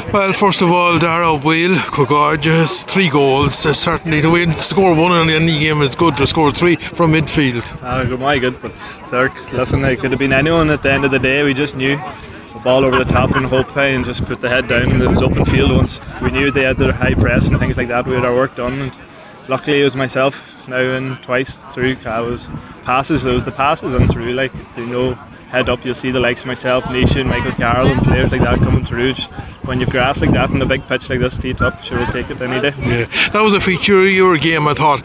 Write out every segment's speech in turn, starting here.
Well, first of all, Dara O'Boyle, Cogorges, 3 goals. Certainly to win, score 1 in any game is good. To score 3 from midfield. Good, but listen, it could have been anyone at the end of the day. We just knew the ball over the top and hope and just put the head down, and it was open field once. We knew they had their high press and things like that. We had our work done, and luckily it was myself now in twice through. There was the passes and through, like, head up, you'll see the likes of myself, Nisha and Michael Carroll and players like that coming through. When you've grass like that and a big pitch like this, teed up, sure we'll take it any day. Yeah, that was a feature of your game, I thought,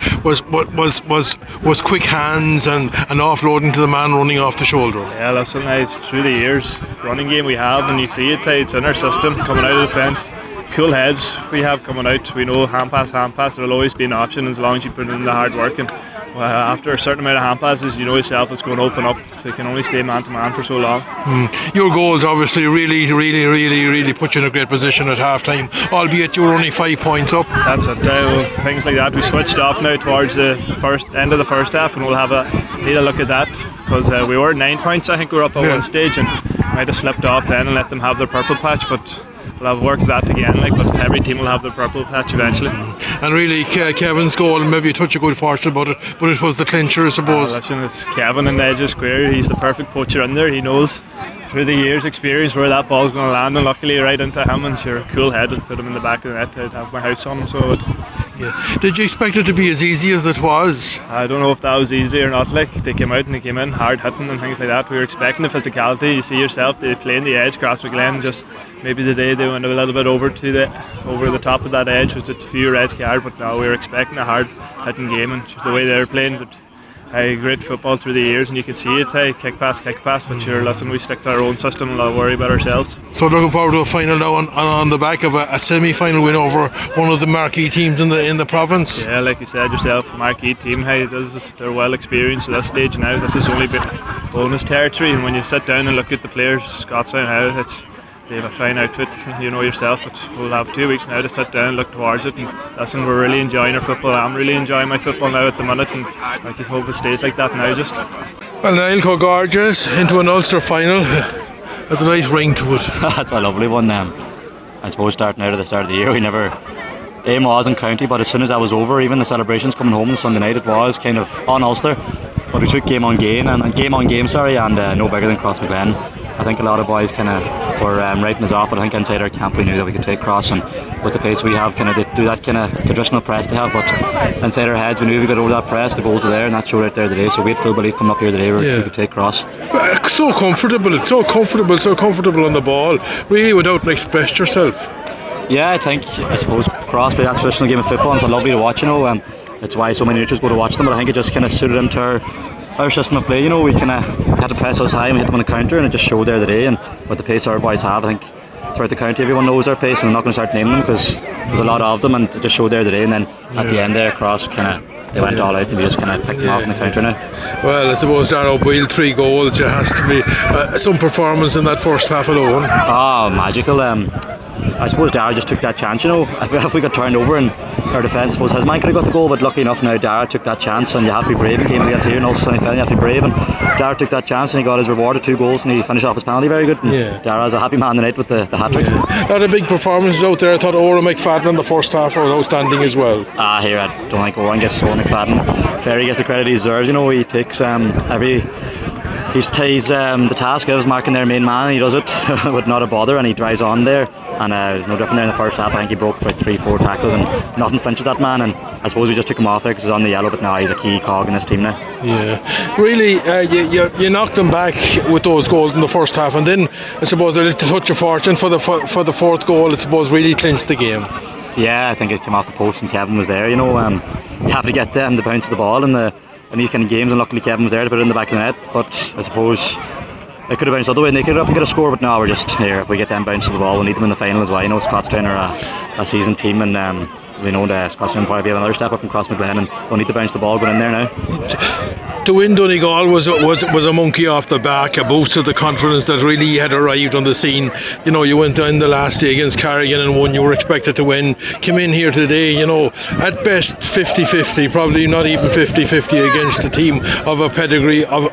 was quick hands and offloading to the man running off the shoulder. Yeah, listen, it's through the years, running game we have, and you see it's in our system, coming out of the fence. Cool heads we have coming out. We know hand pass, there'll always be an option as long as you put in the hard work, and after a certain amount of hand passes, you know yourself it's going to open up. They can only stay man to man for so long. Your goals obviously really put you in a great position at half time, albeit you were only 5 points up. That's it. Things like that, we switched off now towards the end of the first half, and we'll need a look at that, because we were 9 points, I think we were up at one stage, and might have slipped off then and let them have their purple patch, but we'll have worked that again, but every team will have their purple patch eventually. And really, Kevin's goal, maybe a touch of good fortune about it, but it was the clincher, I suppose. It's Kevin in the edge of square. He's the perfect poacher in there. He knows through the years' experience where that ball's going to land, and luckily right into him, and sure, cool head and put him in the back of the net. I'd have my house on him. So did you expect it to be as easy as it was? I don't know if that was easy or not. Like, they came out and they came in hard hitting and things like that. We were expecting the physicality. You see yourself, they play in the edge, Crossmaglen, just maybe the day they went a little bit over the top of that edge was just a few red cards, but no, we were expecting a hard hitting game, and just the way they were playing, but great football through the years, and you can see it, kick pass, but sure, listen, we stick to our own system and not worry about ourselves. So looking forward to a final now on the back of a semi-final win over one of the marquee teams in the province. Yeah, like you said yourself, marquee team, they're well experienced at this stage now. This is only bonus territory, and when you sit down and look at the players, Scotside now, they have a fine outfit, you know yourself, but we'll have 2 weeks now to sit down and look towards it, and listen, we're really enjoying our football. I'm really enjoying my football now at the minute, and I can hope it stays like that now. Well, Niall, Cogorges into an Ulster final. That's a nice ring to it. That's a lovely one. I suppose starting out at the start of the year, we never aim was in county, but as soon as that was over, even the celebrations coming home on Sunday night, it was kind of on Ulster, but we took game on game, and no bigger than Crossmaglen. I think a lot of boys kind of were writing us off, but I think inside our camp we knew that we could take Cross, and with the pace we have, kind of do that kind of traditional press they have, but inside our heads we knew if we got over that press, the goals were there, and that showed out there today, so we had full belief coming up here today we could take Cross. So comfortable on the ball, really went out and expressed yourself. Yeah, I suppose Cross play that traditional game of football, and it's lovely to watch, it's why so many neutrals go to watch them, but I think it just kind of suited into our system of play. We kind of had to press us high and we hit them on the counter, and it just showed there today, and with the pace our boys have, I think throughout the county everyone knows our pace, and I'm not going to start naming them because there's a lot of them, and it just showed there today, and then at the end there Cross they went all out and we just kind of picked them off in the counter now. Well, I suppose Dara O'Boyle, 3 goals, it has to be some performance in that first half alone. Magical. I suppose Dara just took that chance, if we got turned over in our defence, I suppose his man could have got the goal, but lucky enough now Dara took that chance, and you have to be brave in games like this here in Ulster semi-final. You have to be brave, and Dara took that chance and he got his reward of 2 goals, and he finished off his penalty very good. Dara's a happy man tonight with the hat-trick. A lot of big performances out there. I thought Oran McFadden in the first half was outstanding as well. Here I don't think Oran gets Oran McFadden. Ferry gets the credit he deserves. He takes He's the task of marking their main man, and he does it with not a bother, and he drives on there, and there's no different there in the first half. I think he broke for 3-4 tackles and nothing flinches that man, and I suppose we just took him off there because he's on the yellow, but now he's a key cog in this team now. Yeah, really, you knocked them back with those goals in the first half, and then I suppose a little touch of fortune for the fourth goal, I suppose, really clinched the game. Yeah, I think it came off the post and Kevin was there. You have to get them to bounce the ball in these kind of games, and luckily Kevin was there to put it in the back of the net, but I suppose it could have bounced the other way and they could have get a score, but now we're just here. If we get them bounces the ball, we'll need them in the final as well. Scottstown are a seasoned team, and we know that Scottstown will probably be another step up from Crossmaglen, and we'll need to bounce the ball going in there now. To win Donegal was a monkey off the back, a boost of the confidence that really had arrived on the scene. You know, you went in the last day against Carrigan and won. You were expected to win. Came in here today, you know, at best 50-50, probably not even 50-50 against a team of a pedigree of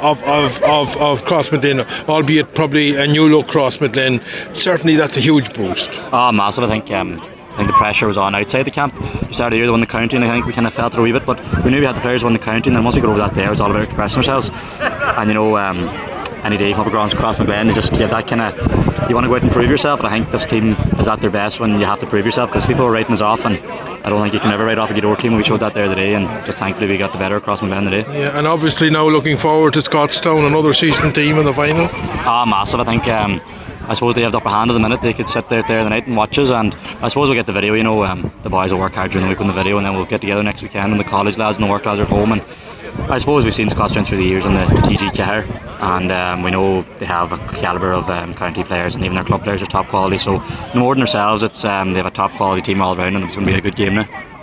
Crossmaglen, albeit probably a new look Crossmaglen. Certainly that's a huge boost. Oh, massive. I think the pressure was on outside the camp. We started the year to win the county, and I think we kind of felt it a wee bit, but we knew we had the players win the county, and then once we got over that day, it was all about expressing ourselves. And you know, any day you come up across Crossmaglen, you just have that kind of, you want to go out and prove yourself, and I think this team is at their best when you have to prove yourself, because people are writing us off, and I don't think you can ever write off a Gweedore team, and we showed that there today, and just thankfully we got the better Crossmaglen today. Yeah, and obviously now looking forward to Scottstown, another seasoned team in the final. Massive. I think I suppose they have the upper hand at the minute. They could sit there the night and watch us, and I suppose we'll get the video. You know, the boys will work hard during the week on the video, and then we'll get together next weekend, and the college lads and the work lads are at home. And I suppose we've seen Scottstown through the years on the TG Cahir, and we know they have a calibre of county players, and even their club players are top quality. So no more than ourselves, it's they have a top quality team all round, and it's going to be a good game now.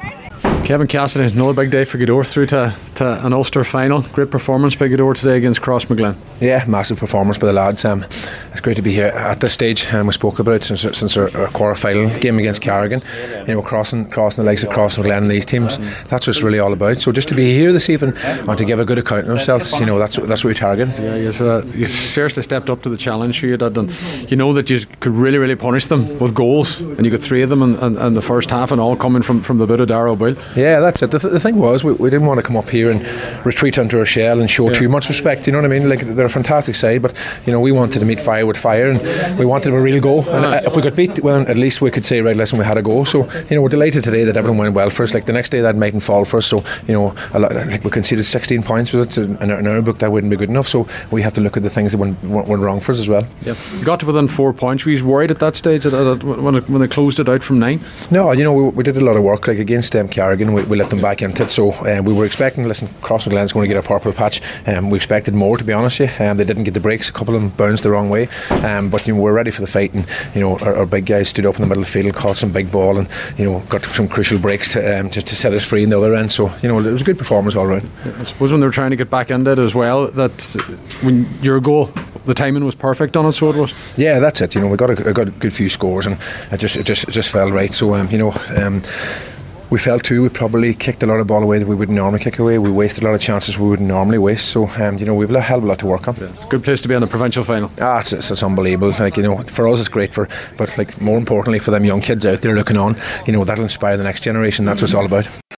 Kevin Cassidy, another big day for Gweedore, through to an Ulster final. Great performance by Gweedore today against Crossmaglen. Yeah, massive performance by the lads. It's great to be here at this stage, and we spoke about it since our quarter-final game against Carrigan. You know, crossing the likes of Crossmaglen and these teams. That's what it's really all about. So just to be here this evening and to give a good account of ourselves, you know, that's what we target. Yeah, you seriously stepped up to the challenge for you, Dad, and you know that you could really, really punish them with goals, and you got 3 of them in the first half, and all coming from the boot of Darragh O'Boyle. Yeah, that's it. The thing was, we didn't want to come up here and retreat into our shell and show too much respect. You know what I mean? Like, they're a fantastic side, but you know, we wanted to meet fire with fire, and we wanted a real go. And if we got beat, well, at least we could say, right, listen, we had a go. So you know, we're delighted today that everything went well for us. Like, the next day that mightn't fall for us. So you know, like, we conceded 16 points with it in our book. That wouldn't be good enough. So we have to look at the things that went wrong for us as well. Yeah, you got to within 4 points. Were you worried at that stage when they closed it out from 9? No, you know, we did a lot of work. Like, against Carrigan, we let them back into it. So we were expecting, listen, Crossmaglen's going to get a purple patch. We expected more, to be honest with you. They didn't get the breaks. A couple of them bounced the wrong way. But you know, we're ready for the fight, and you know, our big guys stood up in the middle of the field, caught some big ball, and you know, got some crucial breaks just to set us free in the other end. So you know, it was a good performance all round. I suppose when they were trying to get back into it as well, that when your goal, the timing was perfect on it, so it was. Yeah, that's it. You know, we got a good few scores, and it just felt right. So you know. We felt too, we probably kicked a lot of ball away that we wouldn't normally kick away. We wasted a lot of chances we wouldn't normally waste. So you know, we've a hell of a lot to work on. Yeah, it's a good place to be in a provincial final. It's unbelievable. Like, you know, for us it's great, but like, more importantly for them young kids out there looking on, you know, that'll inspire the next generation. That's what it's all about.